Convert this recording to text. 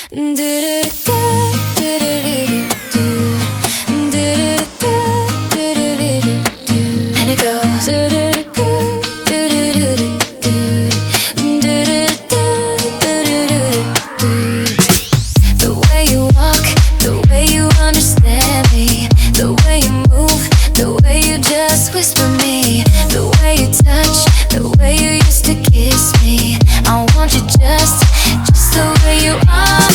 And it goes. The way you walk, the way you understand me, the way you move, the way you just whisper me, the way you touch, the way you used to kiss me. I want you just the way you are.